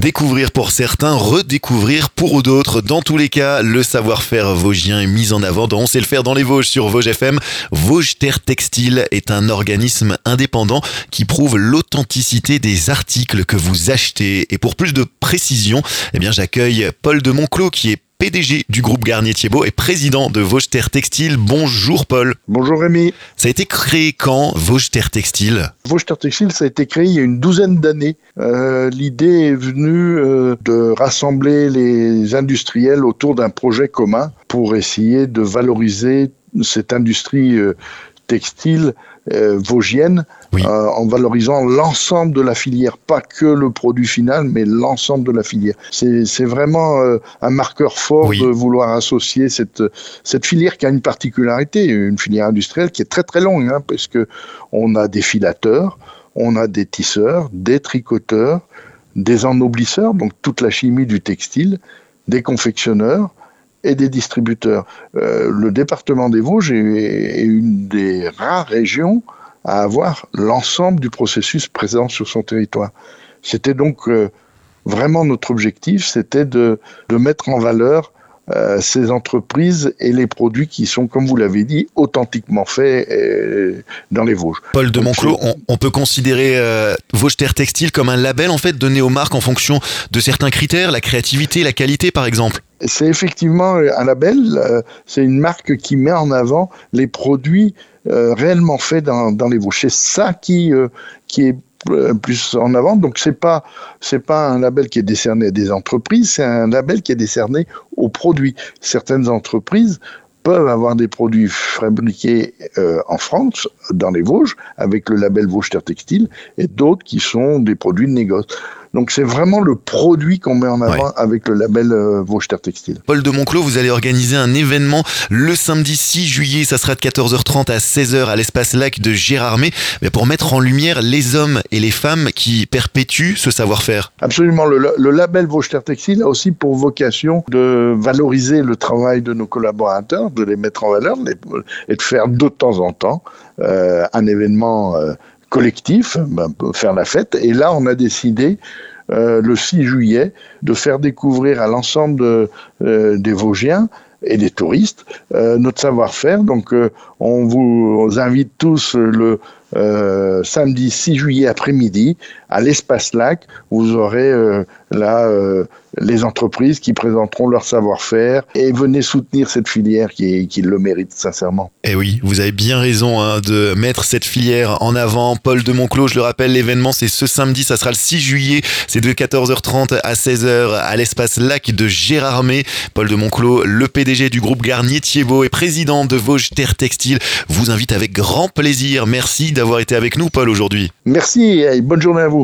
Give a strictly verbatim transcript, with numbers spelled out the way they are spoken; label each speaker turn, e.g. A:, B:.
A: Découvrir pour certains, redécouvrir pour d'autres. Dans tous les cas, le savoir-faire vosgien est mis en avant dans On sait le faire dans les Vosges sur Vosges F M. Vosges Terre Textile est un organisme indépendant qui prouve l'authenticité des articles que vous achetez. Et pour plus de précision, eh bien, j'accueille Paul de Monclos qui est P D G du groupe Garnier-Thiebaut et président de Vosges Terre Textile. Bonjour Paul.
B: Bonjour Rémi.
A: Ça a été créé quand, Vosges Terre Textile ?
B: Vosges Terre Textile, ça a été créé il y a une douzaine d'années. Euh, l'idée est venue euh, de rassembler les industriels autour d'un projet commun pour essayer de valoriser cette industrie euh, textile euh, vosgienne, oui. euh, en valorisant l'ensemble de la filière, pas que le produit final, mais l'ensemble de la filière. C'est, c'est vraiment euh, un marqueur fort oui. de vouloir associer cette, cette filière qui a une particularité, une filière industrielle qui est très très longue, hein, parce que on a des filateurs, on a des tisseurs, des tricoteurs, des ennoblisseurs, donc toute la chimie du textile, des confectionneurs, et des distributeurs. Euh, le département des Vosges est, est une des rares régions à avoir l'ensemble du processus présent sur son territoire. C'était donc euh, vraiment notre objectif, c'était de, de mettre en valeur euh, ces entreprises et les produits qui sont, comme vous l'avez dit, authentiquement faits euh, dans les Vosges.
A: Paul de Monclos, on, on peut considérer euh, Vosges Terre Textile comme un label en fait donné aux marques en fonction de certains critères, la créativité, la qualité par exemple.
B: C'est effectivement un label, euh, c'est une marque qui met en avant les produits euh, réellement faits dans, dans les Vosges. C'est ça qui, euh, qui est plus en avant. Donc c'est pas c'est pas un label qui est décerné à des entreprises, c'est un label qui est décerné aux produits. Certaines entreprises peuvent avoir des produits fabriqués euh, en France, dans les Vosges, avec le label Vosges Terre Textile, et d'autres qui sont des produits de négoce. Donc c'est vraiment le produit qu'on met en avant ouais. avec le label euh, Vosges Terre Textile.
A: Paul de Monclos, vous allez organiser un événement le samedi six juillet, ça sera de quatorze heures trente à seize heures à l'espace Lac de Gérardmer, mais pour mettre en lumière les hommes et les femmes qui perpétuent ce savoir-faire.
B: Absolument, le, le label Vosges Terre Textile a aussi pour vocation de valoriser le travail de nos collaborateurs, de les mettre en valeur les, et de faire de temps en temps euh, un événement euh, collectif, ben, faire la fête. Et là, on a décidé, euh, le six juillet, de faire découvrir à l'ensemble de, euh, des Vosgiens et des touristes euh, notre savoir-faire. Donc, euh, on vous invite tous le euh, samedi six juillet après-midi à l'espace Lac. Vous aurez euh, là euh, les entreprises qui présenteront leur savoir-faire et venez soutenir cette filière qui, qui le mérite sincèrement.
A: Et oui, vous avez bien raison hein, de mettre cette filière en avant. Paul de Monclos, je le rappelle, l'événement c'est ce samedi, ça sera le six juillet, c'est de quatorze heures trente à seize heures à l'espace Lac de Gérardmer. Paul de Monclos, le P D G du groupe Garnier-Thiebaut et président de Vosges Terre Textile, vous invite avec grand plaisir. Merci d'avoir été avec nous, Paul, aujourd'hui.
B: Merci et bonne journée à vous.